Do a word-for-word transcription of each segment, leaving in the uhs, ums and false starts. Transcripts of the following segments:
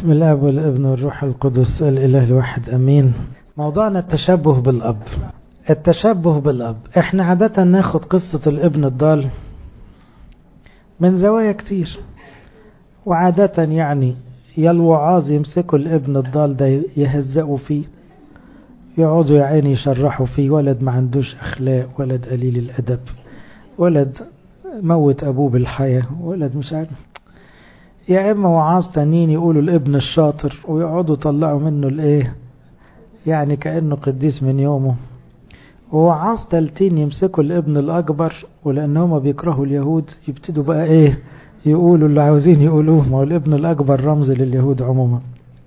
بسم الله والابن والروح القدس الإله الواحد أمين. موضوعنا التشبه بالأب. التشبه بالأب، احنا عادة ناخد قصة الابن الضال من زوايا كتير، وعادة يعني يا الوعاظ يمسكوا الابن الضال ده يهزقوا فيه، يقعدوا يا عيني يشرحوا فيه، ولد ما عندوش أخلاق، ولد قليل الأدب، ولد موت أبوه بالحياة، ولد مش عارف. يا إما وعاظ تانيين يقولوا الابن الشاطر ويقعدوا يطلعوا منه الايه، يعني كأنه قديس من يومه. ووعاظ تالتين يمسكوا الابن الأكبر، ولأن هما بيكرهوا اليهود يبتدوا بقى ايه يقولوا اللي عاوزين يقولوه، ما هو الابن الأكبر رمز لليهود عموما.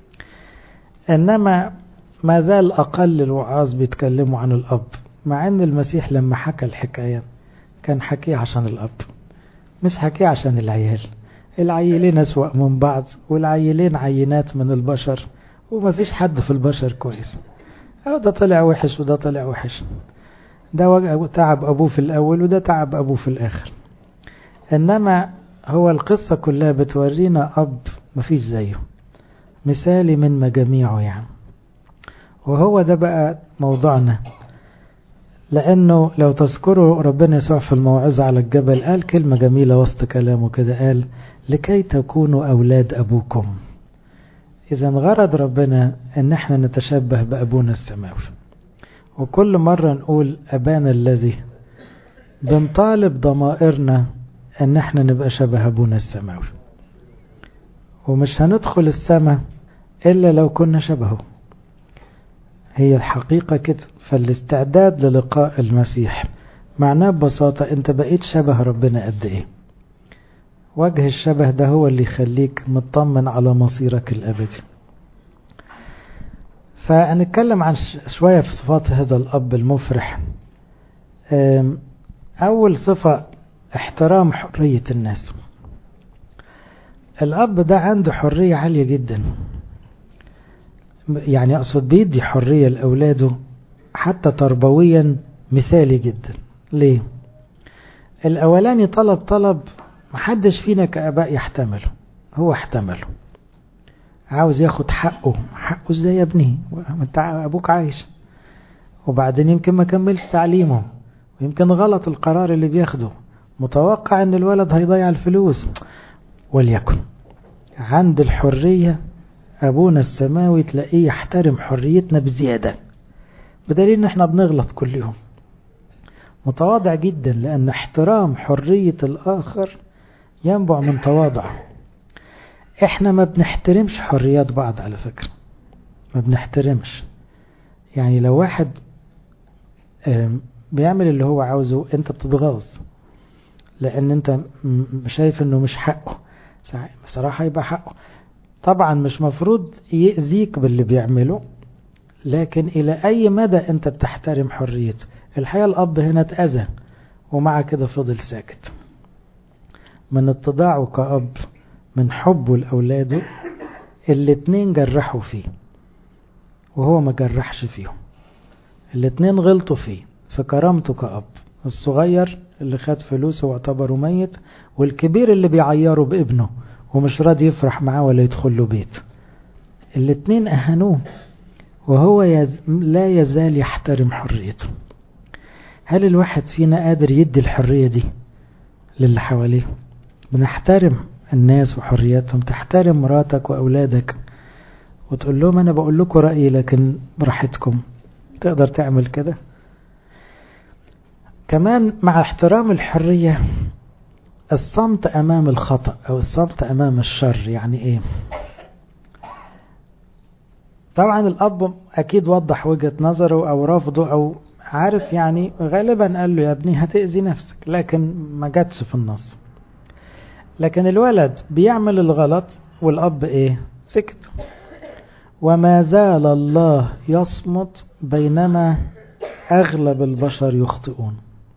إنما ما زال أقل الوعاظ بيتكلموا عن الأب، مع أن المسيح لما حكى الحكاية كان حكيه عشان الأب، مش حكيه عشان العيال. العيلين أسوأ من بعض، والعيلين عينات من البشر، وما فيش حد في البشر كويس. أو ده طلع وحش وده طلع وحش، ده تعب أبوه في الأول وده تعب أبوه في الآخر. إنما هو القصة كلها بتورينا أب مفيش زيه، مثالي من مجاميعه يعني. وهو ده بقى موضوعنا، لأنه لو تذكروا ربنا يسوع في الموعظة على الجبل قال كلمة جميلة وسط كلامه كده، قال لكي تكونوا أولاد أبوكم. إذا غرض ربنا أن احنا نتشبه بأبونا السماوي، وكل مرة نقول أبانا الذي، بنطالب ضمائرنا أن احنا نبقى شبه أبونا السماوي، ومش هندخل السماء إلا لو كنا شبهه. هي الحقيقة كده. فالاستعداد للقاء المسيح معناه ببساطة انت بقيت شبه ربنا قد ايه. وجه الشبه ده هو اللي يخليك مطمن على مصيرك الأبدي. فهنتكلم عن شوية في صفات هذا الأب المفرح. أول صفة احترام حرية الناس. الأب ده عنده حرية عالية جدا، يعني أقصد بيدي حرية لأولاده حتى تربويا مثالي جدا. ليه؟ الأولاني طلب طلب محدش فينا كأباء يحتمله، هو احتمله. عاوز ياخد حقه، حقه ازاي يا ابني؟ انت ابوك عايش، وبعدين يمكن ما كملش تعليمه، ويمكن غلط القرار اللي بياخده، متوقع ان الولد هيضيع الفلوس، وليكن. عند الحرية ابونا السماوي تلاقيه يحترم حريتنا بزيادة، بدليل ان احنا بنغلط كل يوم. متواضع جدا، لان احترام حرية الاخر ينبع من تواضع. احنا ما بنحترمش حريات بعض على فكرة، ما بنحترمش. يعني لو واحد بيعمل اللي هو عاوزه انت بتتغاظ، لان انت شايف انه مش حقه. بصراحة يبقى حقه طبعا، مش مفروض يأذيك باللي بيعمله، لكن الى اي مدى انت بتحترم حريته. الحقيقة الاب هنا اتأذى ومع كده فضل ساكت، من اتضاعه كأب، من حبه لأولاده. الاتنين جرحوا فيه وهو ما جرحش فيهم. الاتنين غلطوا فيه في كرامته كأب، الصغير اللي خد فلوسه واعتبره ميت، والكبير اللي بيعيره بابنه ومش راضي يفرح معاه ولا يدخل له بيت. الاتنين أهانوه وهو يز... لا يزال يحترم حريته. هل الواحد فينا قادر يدي الحرية دي للي حواليه؟ بنحترم الناس وحرياتهم. تحترم مراتك وأولادك وتقول لهم أنا بقول لكم رأيي لكن براحتكم. تقدر تعمل كده؟ كمان مع احترام الحرية الصمت أمام الخطأ أو الصمت أمام الشر. يعني إيه؟ طبعا الأب أكيد وضح وجهة نظره أو رفضه، أو عارف يعني غالبا قال له يا ابني هتأذي نفسك، لكن ما جاتش في النص. لكن الولد بيعمل الغلط والأب إيه؟ سكت. وما زال الله يصمت بينما أغلب البشر يخطئون.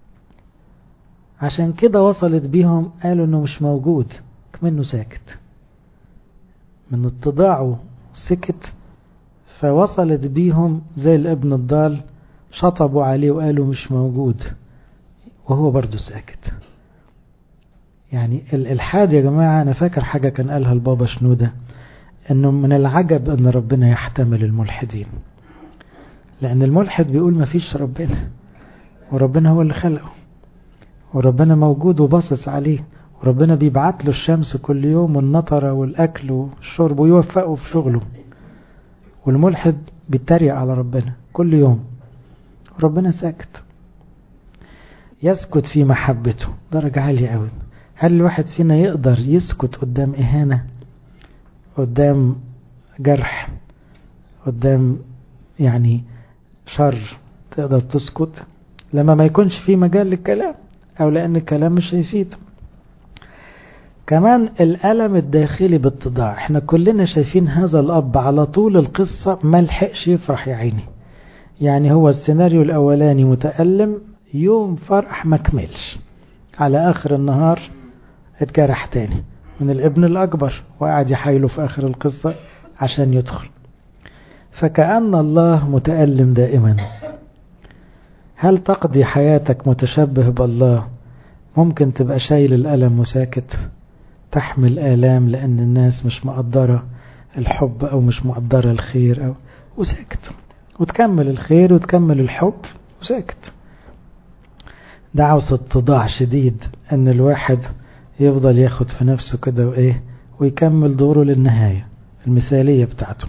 عشان كده وصلت بيهم قالوا إنه مش موجود، كمنه ساكت. من اتضاعه سكت، فوصلت بيهم زي الابن الضال، شطبوا عليه وقالوا مش موجود وهو برضو ساكت. يعني الإلحاد يا جماعة، أنا فاكر حاجة كان قالها البابا شنودة، انه من العجب ان ربنا يحتمل الملحدين، لان الملحد بيقول ما فيش ربنا، وربنا هو اللي خلقه، وربنا موجود وباصص عليه، وربنا بيبعت له الشمس كل يوم والنطرة والأكل والشرب ويوفقه في شغله، والملحد بيتريق على ربنا كل يوم، وربنا ساكت يسكت في محبته. درجة عالية قوي. هل الواحد فينا يقدر يسكت قدام إهانة، قدام جرح، قدام يعني شر؟ تقدر تسكت لما ما يكونش في مجال للكلام، أو لأن الكلام مش هيفيد. كمان الألم الداخلي بالتضاع. احنا كلنا شايفين هذا الأب على طول القصة ما لحقش يفرح يا عيني، يعني هو السيناريو الأولاني متألم، يوم فرح ما كملش، على آخر النهار اتجرح تاني من الابن الأكبر، وقعد يحايله في آخر القصة عشان يدخل. فكأن الله متألم دائما. هل تقضي حياتك متشبه بالله؟ ممكن تبقى شايل الألم وساكت، تحمل آلام لأن الناس مش مقدرة الحب أو مش مقدرة الخير، أو وساكت، وتكمل الخير وتكمل الحب وساكت. ده عاوز اتضاع شديد، ان الواحد يفضل ياخد في نفسه كده وايه، ويكمل دوره للنهاية المثالية بتاعته.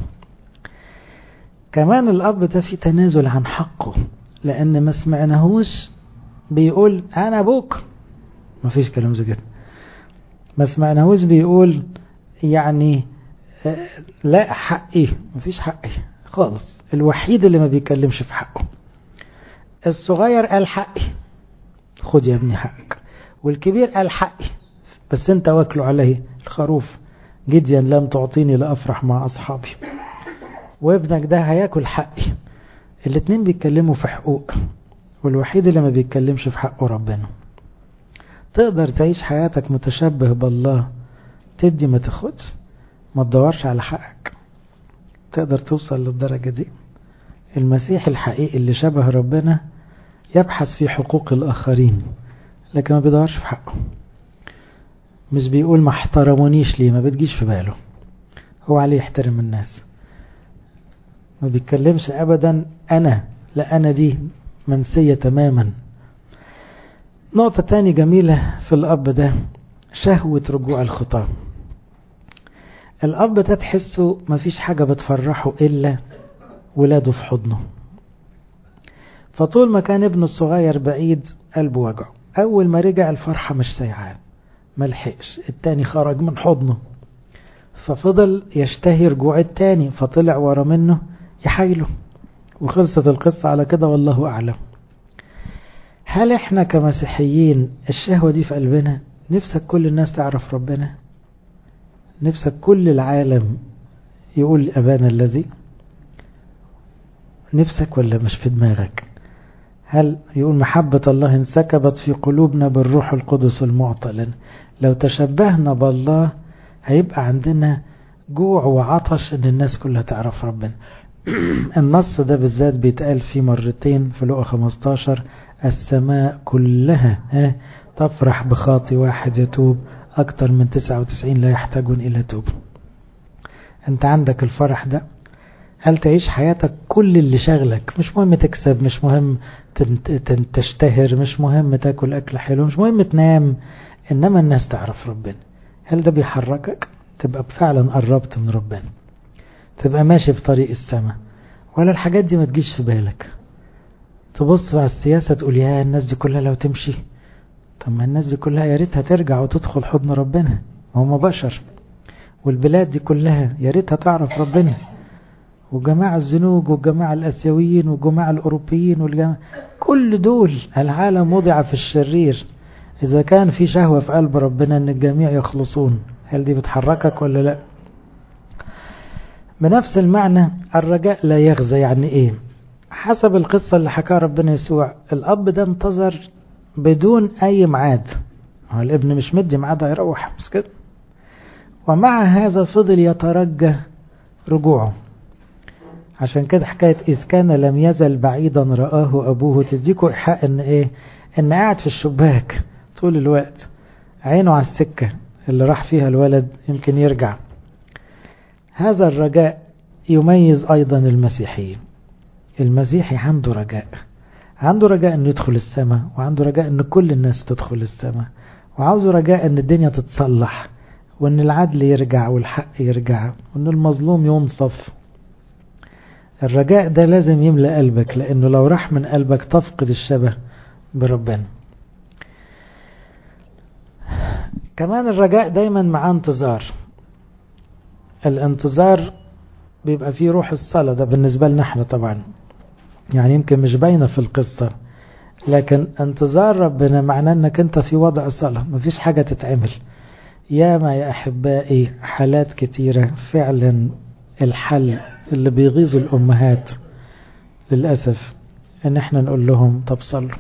كمان الأب ده في تنازل عن حقه، لأن ما سمعناهوش بيقول أنا أبوك، ما فيش كلام زي كده. ما سمعناهوش بيقول يعني لا حقي، ما فيش حقي خالص. الوحيد اللي ما بيكلمش في حقه. الصغير قال حقي، خد يا ابني حقك، والكبير قال حقي بس انت واكله عليه الخروف، جديا لم تعطيني لأفرح مع أصحابي، وابنك ده هياكل حقي. الاتنين بيتكلموا في حقوق، والوحيد اللي ما بيتكلمش في حقه ربنا. تقدر تعيش حياتك متشبه بالله، تدي ما تاخدش، ما تدورش على حقك؟ تقدر توصل للدرجة دي؟ المسيح الحقيقي اللي شبه ربنا يبحث في حقوق الآخرين، لكن ما بيدورش في حقه. مش بيقول ما احترمونيش ليه، ما بتجيش في باله، هو عليه يحترم الناس. ما بيتكلمش أبدا أنا، لا أنا دي منسية تماما. نقطة تاني جميلة في الأب ده، شهوة رجوع الخطاة. الأب ده تحسه ما فيش حاجة بتفرحه إلا ولاده في حضنه. فطول ما كان ابنه الصغير بعيد قلبه وجعه، أول ما رجع الفرحة مش سايعاه، ملحقش، التاني خرج من حضنه، ففضل يشتهي رجوع التاني، فطلع ورا منه يحايله، وخلصت القصة على كده والله أعلم. هل احنا كمسيحيين الشهوة دي في قلبنا؟ نفسك كل الناس تعرف ربنا؟ نفسك كل العالم يقول أبانا الذي؟ نفسك ولا مش في دماغك؟ هل يقول محبة الله انسكبت في قلوبنا بالروح القدس المعطى لنا؟ لو تشبهنا بالله هيبقى عندنا جوع وعطش ان الناس كلها تعرف ربنا. النص ده بالذات بيتقال فيه مرتين في لقا خمستاشر، السماء كلها ها تفرح بخاطي واحد يتوب، اكتر من تسعة وتسعين لا يحتاجون الى توب. انت عندك الفرح ده؟ هل تعيش حياتك كل اللي شغلك، مش مهم تكسب، مش مهم تشتهر، مش مهم تاكل اكل حلو، مش مهم تنام، انما الناس تعرف ربنا؟ هل ده بيحركك؟ تبقى فعلا قربت من ربنا، تبقى ماشي في طريق السماء، ولا الحاجات دي ما تجيش في بالك؟ تبص على السياسة تقول يا الناس دي كلها لو تمشي، طب ما الناس دي كلها يا ريتها ترجع وتدخل حضن ربنا، هم بشر. والبلاد دي كلها يا ريتها تعرف ربنا، وجماعة الزنوج والجماعة الأسيويين والجماعة الأوروبيين والجماعة كل دول العالم وضع في الشرير. إذا كان في شهوة في قلب ربنا أن الجميع يخلصون، هل دي بتحركك ولا لا؟ بنفس المعنى الرجاء لا يغزى. يعني إيه؟ حسب القصة اللي حكاها ربنا يسوع، الأب ده انتظر بدون أي معاد، الابن مش مدي معاد هيروح مش كده، ومع هذا فضل يترجى رجوعه. عشان كده حكاية إذ كان لم يزل بعيدا رآه أبوه تديكوا إيحاء إن إيه؟ إن قاعد في الشباك طول الوقت، عينه على السكة اللي راح فيها الولد يمكن يرجع. هذا الرجاء يميز أيضا المسيحيين. المسيحي عنده رجاء، عنده رجاء أن يدخل السماء، وعنده رجاء أن كل الناس تدخل السماء، وعاوزه رجاء أن الدنيا تتصلح، وأن العدل يرجع والحق يرجع، وأن المظلوم ينصف. الرجاء ده لازم يملأ قلبك، لأنه لو راح من قلبك تفقد الشبه بربنا. كمان الرجاء دايما مع انتظار. الانتظار بيبقى فيه روح الصلاة، ده بالنسبة لنا احنا طبعا، يعني يمكن مش باينة في القصة، لكن انتظار ربنا معناه انك انت في وضع صلاة، مفيش حاجة تتعمل. ياما يا أحبائي حالات كتيرة فعلا الحل اللي بيغيظ الأمهات للأسف ان احنا نقول لهم طب صلوا.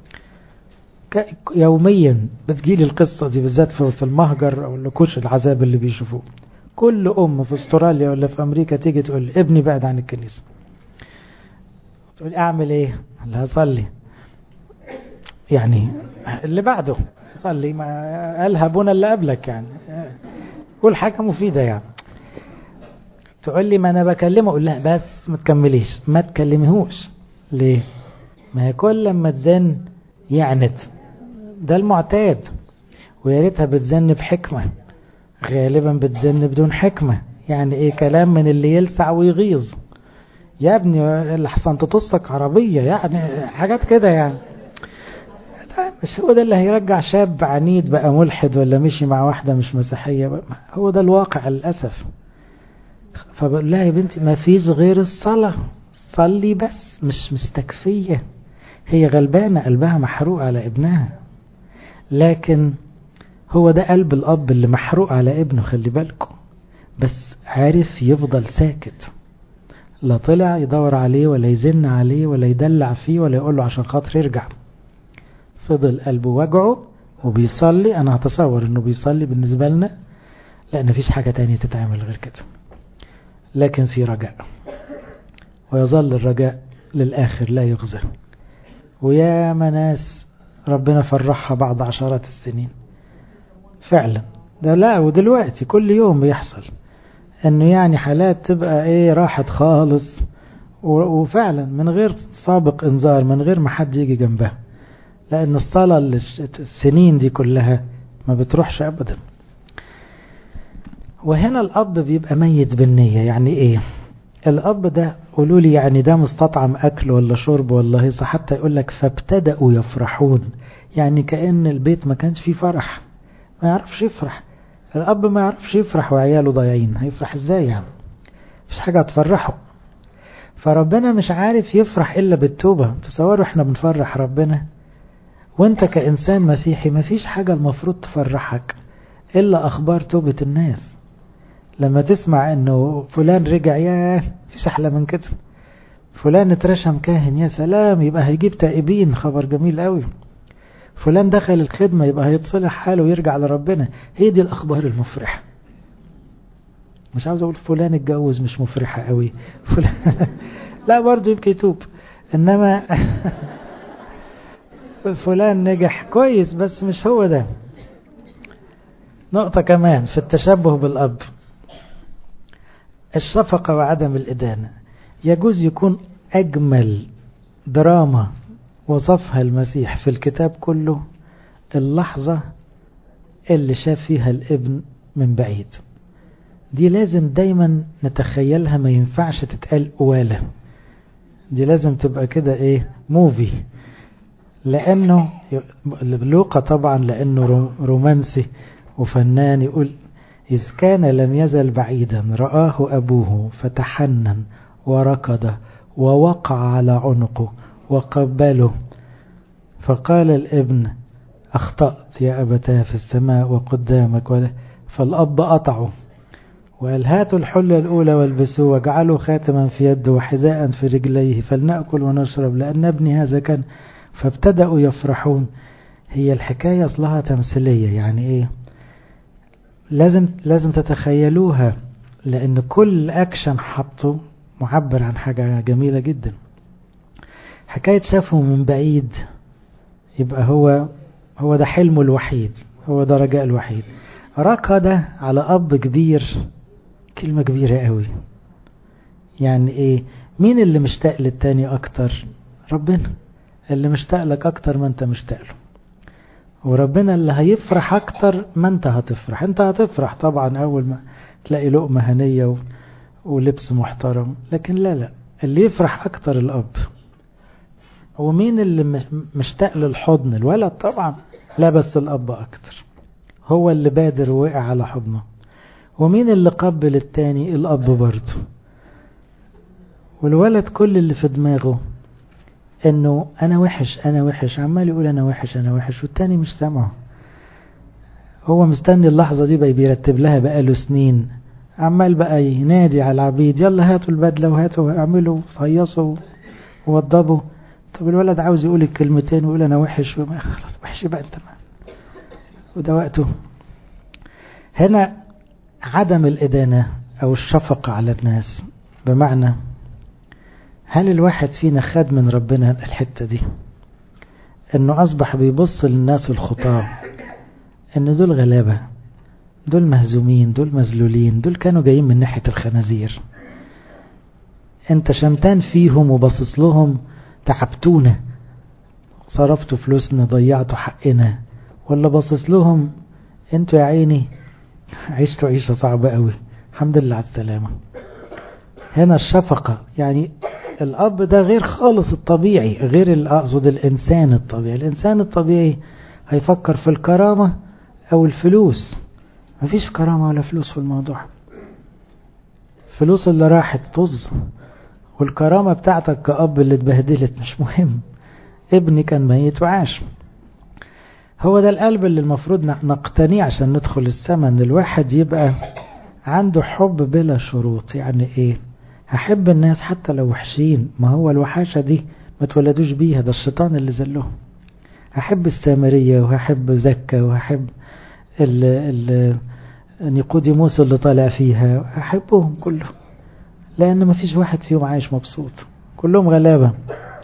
يوميا بتجيلي القصة دي بالذات في المهجر او النكوش العذاب اللي بيشوفوه. كل ام في استراليا ولا في امريكا تيجي تقول لي ابني بعد عن الكنيسة، تقول اعمل ايه؟ لا صلي، يعني اللي بعده صلي، ما قالها ابونا اللي قبلك، يعني كل حاجة مفيدة. يعني تقول لي ما انا بكلمه، اقول لها بس ما تكمليش، ما تكلميهوش. ليه؟ ما هي كل لما تزن يعند، ده المعتاد، ويا ريتها بتزن بحكمة، غالبا بتزن بدون حكمة. يعني ايه؟ كلام من اللي يلسع ويغيظ. يا ابني الحسن تطصك عربية، يعني حاجات كده. يعني مش هو ده اللي هيرجع شاب عنيد بقى ملحد ولا مشي مع واحدة مش مسيحية بقى. هو ده الواقع للأسف. فبقول لها يا بنتي ما فيش غير الصلاة، صلي بس، مش مستكفية. هي غلبانة، قلبها محروق على ابنها، لكن هو ده قلب الأب اللي محروق على ابنه، خلي بالكم. بس عارف يفضل ساكت، لا طلع يدور عليه ولا يزن عليه ولا يدلع فيه ولا يقول له عشان خاطر يرجع. فضل قلبه وجعه وبيصلي. أنا هتصور أنه بيصلي بالنسبة لنا، لأن مفيش حاجة تانية تتعمل غير كده. لكن في رجاء، ويظل الرجاء للآخر لا يخزى. ويا ناس ربنا فرحها بعد عشرات السنين فعلا. ده لا، ودلوقتي كل يوم بيحصل انه يعني حالات تبقى ايه راحت خالص، وفعلا من غير سابق انذار، من غير ما حد يجي جنبها، لان الصلاة السنين دي كلها ما بتروحش ابدا. وهنا الاب بيبقى ميت بالنية. يعني ايه الاب ده؟ قولوا لي يعني ده مستطعم اكل ولا شرب ولا هيصة؟ حتى يقول لك فابتدأوا يفرحون، يعني كأن البيت ما كانش فيه فرح، ما يعرفش يفرح. الاب ما يعرفش يفرح وعياله ضايعين، هيفرح ازاي؟ يعني مش حاجة تفرحه. فربنا مش عارف يفرح الا بالتوبة. تصوروا احنا بنفرح ربنا، وانت كإنسان مسيحي ما فيش حاجة المفروض تفرحك الا اخبار توبة الناس. لما تسمع انه فلان رجع، ياه فيش احلى من كده. فلان اترشم كاهن، يا سلام، يبقى هيجيب تائبين، خبر جميل قوي. فلان دخل الخدمة، يبقى هيتصلح حاله ويرجع لربنا. هي دي الأخبار المفرحة. مش عاوز أقول فلان اتجوز، مش مفرحة قوي. فلان لا برضو يبقى يتوب. إنما فلان نجح كويس، بس مش هو ده. نقطة كمان في التشبه بالأب، الشفقة وعدم الإدانة. يجوز يكون أجمل دراما وصفها المسيح في الكتاب كله اللحظة اللي شاف فيها الابن من بعيد. دي لازم دايما نتخيلها، ما ينفعش تتقال قوالة. دي لازم تبقى كده ايه موفي، لانه لوقا طبعا لانه رومانسي وفنان، يقول إذ كان لم يزل بعيدا رآه أبوه فتحنن وركض ووقع على عنقه وقبله، فقال الابن أخطأت يا أبتاه في السماء وقدامك. فالأب قطعه وقال هاتوا الحلة الأولى والبسوه واجعلوا خاتما في يده وحذاء في رجليه فلنأكل ونشرب لأن ابني هذا كان. فابتدأوا يفرحون. هي الحكاية أصلها تمثيلية. يعني إيه؟ لازم لازم تتخيلوها، لأن كل أكشن حطه معبر عن حاجة جميلة جدا. حكاية شافه من بعيد، يبقى هو هو ده حلمه الوحيد، هو ده رجاء الوحيد. ركض على أب كبير كلمة كبيرة قوي. يعني ايه؟ مين اللي مشتاق للتاني اكتر؟ ربنا اللي مشتاق لك اكتر ما انت مشتاق له، وربنا اللي هيفرح اكتر ما انت هتفرح. انت هتفرح طبعا اول ما تلاقي لقمة هنية و... ولبس محترم، لكن لا لا اللي يفرح اكتر الاب. ومين اللي مشتاق للحضن؟ الولد طبعا، لا بس الاب اكتر، هو اللي بادر ووقع على حضنه. ومين اللي قبل التاني؟ الاب برضه. والولد كل اللي في دماغه انه انا وحش انا وحش، عمال يقول انا وحش انا وحش، والتاني مش سامعه. هو مستني اللحظة دي بقى، بيرتب لها بقاله سنين، عمال بقى ينادي على العبيد يلا هاتوا البدلة وهاتوا اعملوا صيصوا ووضبوا. طب الولد عاوز يقول الكلمتين ويقول انا وحش، وما خلاص وحش بقى انت ما. وده وقته. هنا عدم الإدانة او الشفقة على الناس، بمعنى هل الواحد فينا خد من ربنا الحتة دي، انه اصبح بيبص للناس الخطاة ان دول غلابة، دول مهزومين، دول مذلولين، دول كانوا جايين من ناحية الخنازير، انت شمتان فيهم وبصص لهم تعبتونا، صرفتوا فلوسنا، ضيعتوا حقنا، ولا بصص لهم انتوا يا عيني عيشتوا عيشة صعبة قوي الحمد لله على السلامة. هنا الشفقة، يعني الأب ده غير خالص الطبيعي، غير أقصد الإنسان الطبيعي. الإنسان الطبيعي هيفكر في الكرامة أو الفلوس، مفيش كرامة ولا فلوس في الموضوع. فلوس اللي راحت طز، والكرامة بتاعتك كأب اللي اتبهدلت مش مهم. ابني كان ميت وعاش. هو ده القلب اللي المفروض نقتنيه عشان ندخل السماء، ان الواحد يبقى عنده حب بلا شروط. يعني ايه؟ هحب الناس حتى لو وحشين، ما هو الوحاشة دي ما تولدوش بيها، ده الشيطان اللي زلهم. هحب السامرية وهحب زكا وهحب ال ال نيقوديموس اللي طالع فيها، هحبهم كلهم، لأن ما فيش واحد فيهم عايش مبسوط، كلهم غلابة.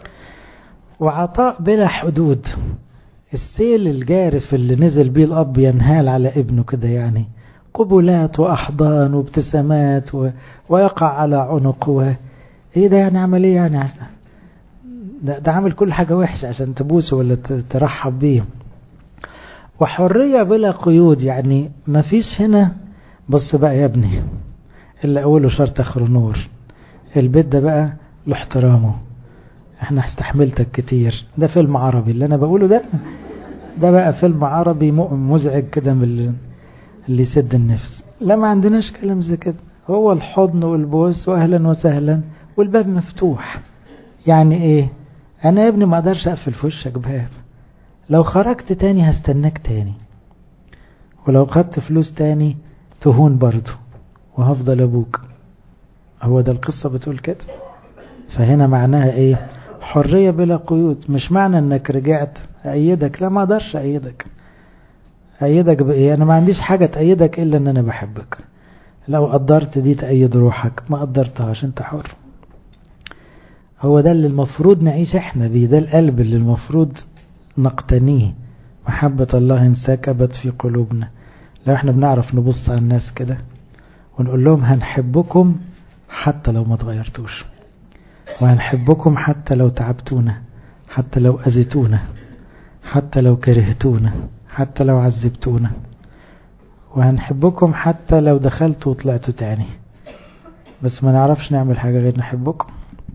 وعطاء بلا حدود، السيل الجارف اللي نزل بيه الأب ينهال على ابنه كده، يعني قبلات وأحضان وابتسامات و... ويقع على عنقه. ايه ده يعني؟ عمل ايه يعني؟ ده, ده عمل كل حاجة وحشة عشان تبوسه ولا ترحب بيه. وحرية بلا قيود، يعني ما فيش هنا بص بقى يا ابني اللي أوله شرط آخره نور، البيت ده بقى له احترامه، احنا استحملتك كتير. ده فيلم عربي اللي انا بقوله ده، ده بقى فيلم عربي مزعج كده من اللي يسد النفس. لا ما عندناش كلام زي كده، هو الحضن والبوس واهلا وسهلا والباب مفتوح. يعني ايه؟ انا يا ابني ما اقدرش اقفل في وشك باب، لو خرجت تاني هستناك تاني، ولو خدت فلوس تاني تهون برضو وهفضل ابوك. هو ده القصة بتقول كده. فهنا معناها ايه؟ حرية بلا قيود. مش معنى انك رجعت ايدك، لا ما اقدرش ايدك. ايدك بايه؟ انا ما عنديش حاجة تأيدك الا ان انا بحبك. لو قدرت دي تأيد روحك، ما قدرتهاش انت حر. هو ده اللي المفروض نعيش احنا بيه، ده القلب اللي المفروض نقتنيه. محبة الله انسكبت في قلوبنا. لو احنا بنعرف نبص على الناس كده ونقول لهم هنحبكم حتى لو ما تغيرتوش، وهنحبكم حتى لو تعبتونا، حتى لو أذيتونا، حتى لو كرهتونا، حتى لو عذبتونا، وهنحبكم حتى لو دخلتوا وطلعتوا تاني، بس ما نعرفش نعمل حاجة غير نحبكم.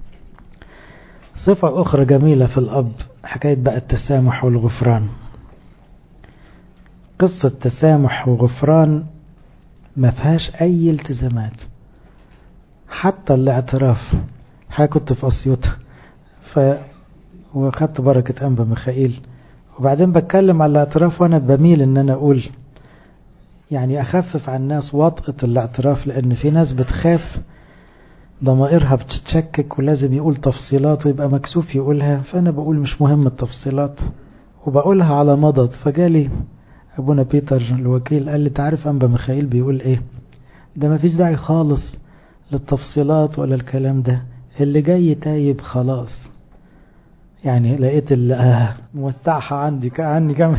صفة أخرى جميلة في الأب حكاية بقى التسامح والغفران. قصة تسامح وغفران ما فيهاش أي التزامات، حتى الاعتراف. حاجة كنت في أسيوط ف وخدت بركة أنبا ميخائيل، وبعدين بتكلم على الاعتراف وانا بميل ان انا اقول يعني اخفف عن الناس وطأة الاعتراف، لان في ناس بتخاف ضمائرها بتتشكك ولازم يقول تفصيلات ويبقى مكسوف يقولها. فانا بقول مش مهم التفصيلات وبقولها على مضض. فجالي ابونا بيتر الوكيل قال لي تعرف أنبا ميخائيل بيقول ايه؟ ده ما فيش داعي خالص للتفصيلات ولا الكلام ده، اللي جاي تايب خلاص. يعني لقيت اللي موسعها عندي كأني كم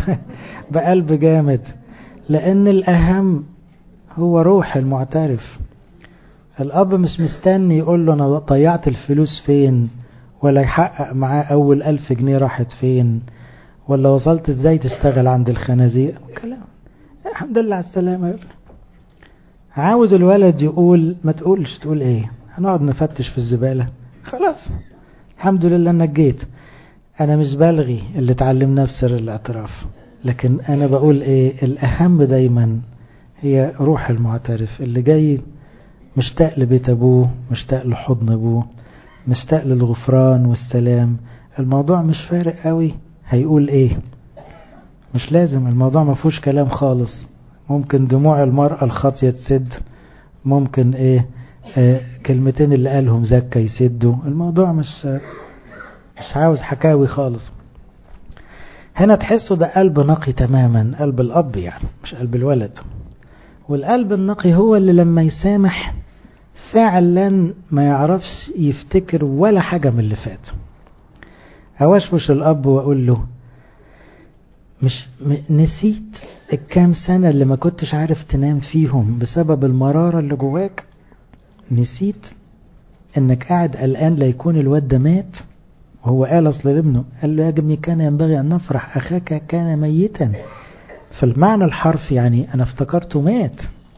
بقلب جامد، لأن الأهم هو روح المعترف. الأب مش مستني يقول له أنا ضيعت الفلوس فين، ولا يحقق معاه أول ألف جنيه راحت فين، ولا وصلت ازاي تشتغل عند الخنازير. كلام الحمد لله على السلامة يا ابني. عاوز الولد يقول ما تقولش تقول ايه، هنقعد نفتش في الزبالة، خلاص الحمد لله انك جيت. انا مش بلغي اللي اتعلمناه في سر الاعتراف، لكن انا بقول ايه الاهم دايما هي روح المعترف اللي جاي مشتاق لبيت ابوه، مشتاق لحضن ابوه، مشتاق للغفران والسلام. الموضوع مش فارق قوي هيقول ايه، مش لازم، الموضوع ما فيهوش كلام خالص. ممكن دموع المرأة الخاطية تسد، ممكن ايه آه كلمتين اللي قالهم زكا يسدوا. الموضوع مش مش عاوز حكاوي خالص. هنا تحسوا ده قلب نقي تماما، قلب الأب يعني مش قلب الولد. والقلب النقي هو اللي لما يسامح فعلا ما يعرفش يفتكر ولا حاجة من اللي فات. أوشوش الأب وأقول له مش نسيت الكام سنة اللي ما كنتش عارف تنام فيهم بسبب المرارة اللي جواك؟ نسيت انك قاعد قلقان لا يكون الواد ده مات؟ وهو قال اصل لابنه، قال له يا ابني كان ينبغي ان نفرح، اخاك كان ميتا. في المعنى الحرفي يعني انا افتكرته مات.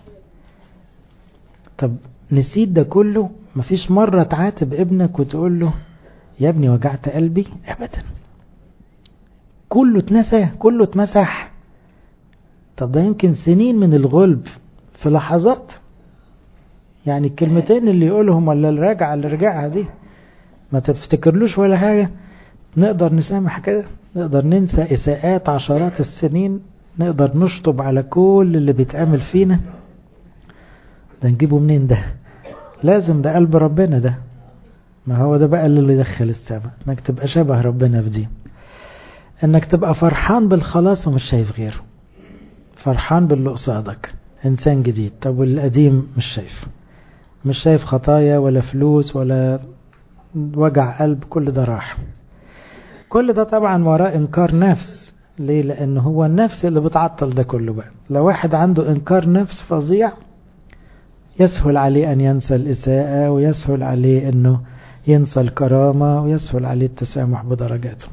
طب نسيت ده كله؟ مفيش مرة تعاتب ابنك وتقول له يا ابني وجعت قلبي؟ ابدا، كله اتنسى، كله اتمسح. طب ده يمكن سنين من الغلب في لحظات، يعني الكلمتين اللي يقولهم ولا الراجعة اللي رجعها دي ما تفتكرلوش ولا حاجة. نقدر نسامح كده؟ نقدر ننسى إساءات عشرات السنين؟ نقدر نشطب على كل اللي بيتعمل فينا؟ ده نجيبه منين ده؟ لازم ده قلب ربنا ده. ما هو ده بقى اللي يدخل السماء، انك تبقى شبه ربنا في دي، انك تبقى فرحان بالخلاص ومش شايف غيره، فرحان باللي قصادك، انسان جديد. طب والقديم مش شايف، مش شايف خطايا ولا فلوس ولا وجع قلب، كل ده راح. كل ده طبعا وراء انكار نفس. ليه؟ لانه هو النفس اللي بتعطل ده كله بقى. لو واحد عنده انكار نفس فظيع يسهل عليه ان ينسى الاساءة، ويسهل عليه انه ينسى الكرامة، ويسهل عليه التسامح بدرجاته.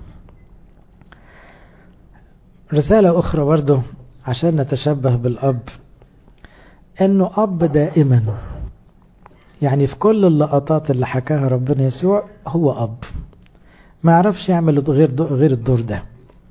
رسالة اخرى برضو عشان نتشبه بالاب، انه اب دائما، يعني في كل اللقطات اللي حكاها ربنا يسوع هو اب ما يعرفش يعمل غير غير الدور ده.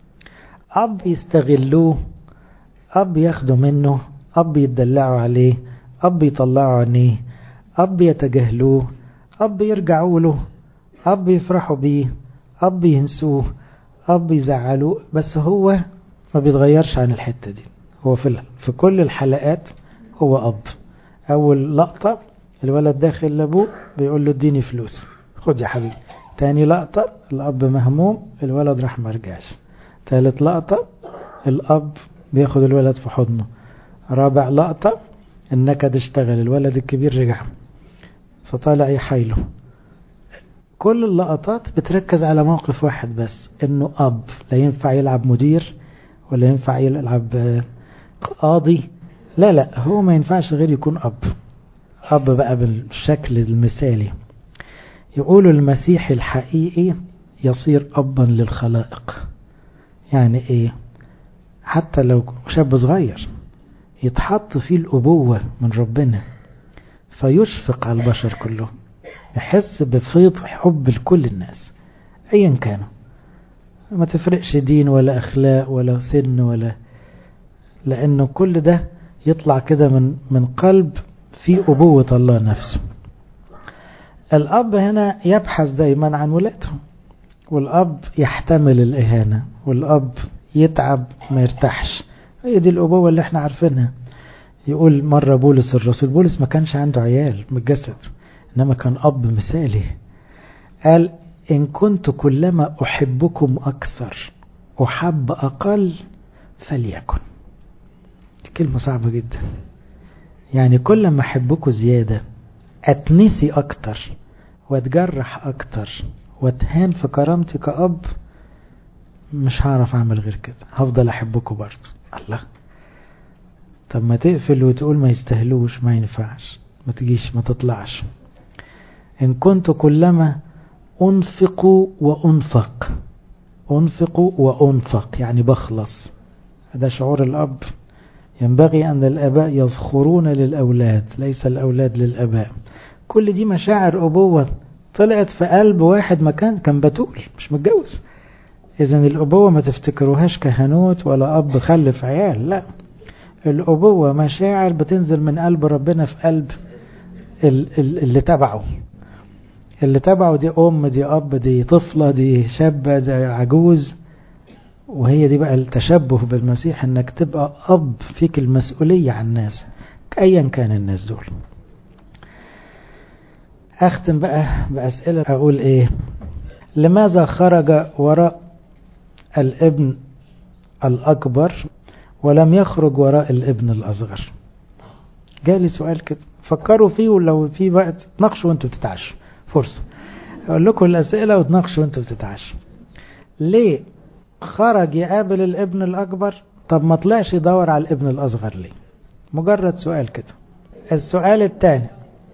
اب يستغلوه، اب ياخدوا منه، اب يدلعوا عليه، اب يطلعوا عينيه، اب يتجاهلوه، اب يرجعوا له، اب يفرحوا بيه، اب ينسوه، اب يزعلوه. بس هو ما بيتغيرش عن الحتة دي. هو في في كل الحلقات هو اب. اول لقطة الولد داخل لابوه بيقول له اديني فلوس، خد يا حبيبي. تاني لقطة الاب مهموم، الولد راح مرجعش. ثالث لقطة الاب بياخد الولد في حضنه. رابع لقطة النكد اشتغل، الولد الكبير رجع فطالع يحايله. كل اللقطات بتركز على موقف واحد بس، انه اب لا ينفع يلعب مدير ولا ينفع يلعب قاضي، لا لا هو ما ينفعش غير يكون اب. اب بقى بالشكل المثالي. يقولوا المسيح الحقيقي يصير ابا للخلائق. يعني ايه؟ حتى لو شاب صغير يتحط فيه الابوة من ربنا فيشفق على البشر كله، يحس بفيض حب لكل الناس ايا كانوا، ما تفرقش دين ولا اخلاق ولا سن ولا، لانه كل ده يطلع كده من من قلب في ابوة الله نفسه. الاب هنا يبحث دايما عن ولاده، والاب يحتمل الاهانة، والاب يتعب ما يرتاحش. هي دي الابوة اللي احنا عارفينها. يقول مرة بولس الرسول، بولس ما كانش عنده عيال من الجسد انما كان اب مثالي. قال ان كنت كلما احبكم اكثر احب اقل فليكن. كلمة صعبة جدا. يعني كل ما احبكم زيادة اتنسي اكتر واتجرح اكتر واتهان في كرامتي كأب، مش هعرف اعمل غير كده، هفضل احبكم برضه. الله، طب ما تقفل وتقول ما يستهلوش، ما ينفعش. ما تجيش ما تطلعش. إن كنت كلما أنفق وأنفق، أنفق وأنفق يعني بخلص. هذا شعور الأب. ينبغي أن الآباء يزخرون للأولاد ليس الأولاد للآباء. كل دي مشاعر أبوة طلعت في قلب واحد مكان كان بتول مش متجوز. إذن الأبوة ما تفتكروهاش كهنوت ولا أب خلف عيال، لا، الأبوة مشاعر بتنزل من قلب ربنا في قلب اللي تبعه، اللي تبعه دي أم دي أب دي طفلة دي شابة دي عجوز. وهي دي بقى التشبه بالمسيح، انك تبقى أب فيك المسؤولية عن الناس أيا كان الناس دول. أختم بقى بأسئلة. أقول إيه؟ لماذا خرج وراء الابن الأكبر ولم يخرج وراء الابن الأصغر؟ جالي سؤال كده فكروا فيه، ولو في وقت تناقشوا وانتوا بتتعشوا. فرصة أقول لكم الأسئلة وتناقشوا وانتوا بتتعشوا. ليه خرج يقابل الابن الأكبر؟ طب ما طلعش يدور على الابن الأصغر ليه؟ مجرد سؤال كده. السؤال الثاني،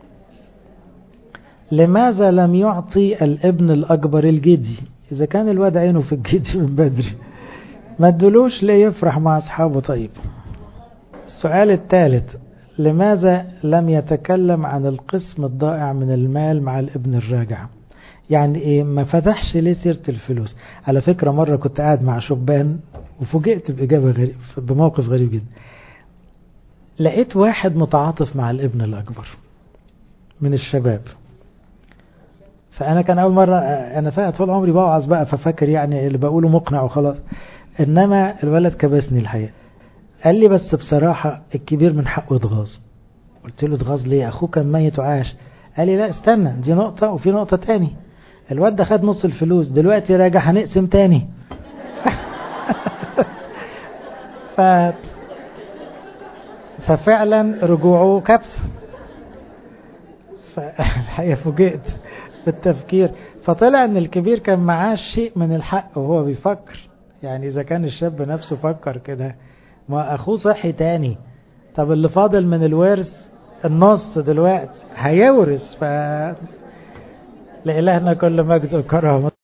لماذا لم يعطي الابن الأكبر الجدي؟ إذا كان الواد عينه في الجدي من بدري ما ادلوش ليه يفرح مع أصحابه؟ طيب. السؤال الثالث، لماذا لم يتكلم عن القسم الضائع من المال مع الابن الراجع؟ يعني ايه ما فتحش ليه سيرة الفلوس؟ على فكرة مرة كنت قاعد مع شبان وفوجئت بإجابة غريب، بموقف غريب جدا. لقيت واحد متعاطف مع الابن الأكبر من الشباب. فأنا كان أول مرة، أنا فاهم طول عمري بوعظ بقى ففكر يعني اللي بقوله مقنع وخلاص، إنما الولد كبسني الحقيقة. قال لي بس بصراحة الكبير من حقه يتغاظ. قلت له اتغاظ ليه؟ أخوه كان ميت وعاش. قال لي لا استنى، دي نقطة وفي نقطة تاني. الواد ده خد نص الفلوس دلوقتي راجع هنقسم تاني. ف... ففعلا رجوعه كبسة. فالحقيقة فوجئت بالتفكير. فطلع ان الكبير كان معاه شيء من الحق وهو بيفكر. يعني اذا كان الشاب نفسه فكر كده، ما اخوه صحي تاني، طب اللي فاضل من الورث النص دلوقتي هيورث. ف لإلهنا كل مجد وكرامة.